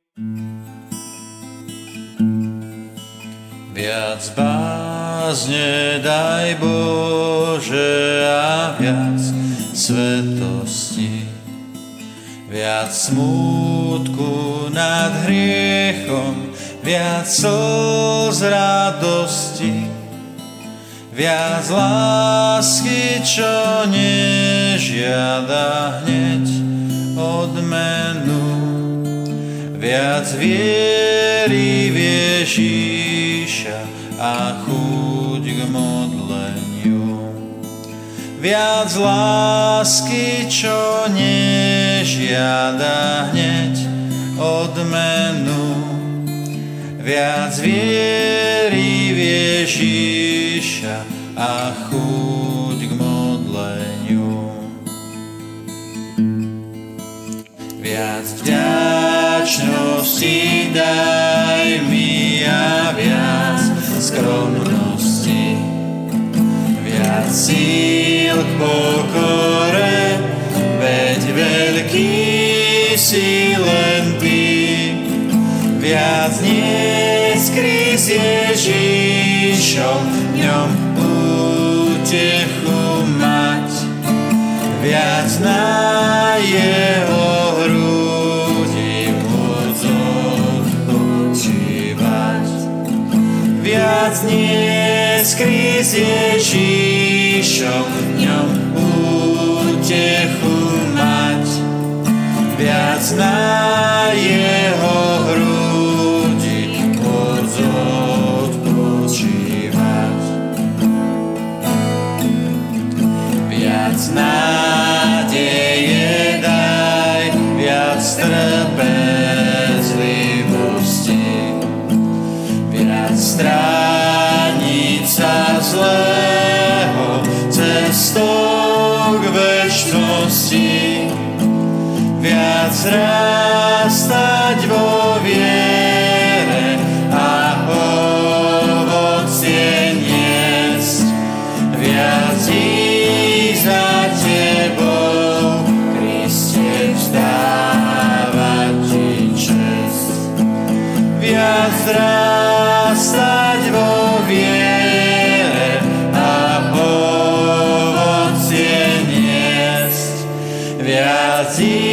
Viac bázne daj Bože a viac svetosti, viac smútku nad hriechom, viac slz radosti, viac lásky, čo nežiada hneď odmenu, viac viery v Ježíša a chuť k modleniu, viac lásky, čo nežiada hneď odmenu, viac viery v Ježíša a chuť k modleniu, viac vďačnosti daj mi a viac skromnosti, viac síl k pokore, veď veľký si len ty, viac neskry s Ježíšom, v ňom útechu mať, viac na jeho hrudi môcť odpočívať, viac neskry s Ježíšom, v ňom útechu mať, viac na jeho hrudi môcť odpočívať, viac nádeje daj, viac trpezlivosti, viac strániť sa zlého cestou k večnosti, viac rastať vo viere a ovocie niesť, viac ísť za tebou, Kriste, vzdávať ti česť, viac rastať vo viere a ovocie niesť, viac ísť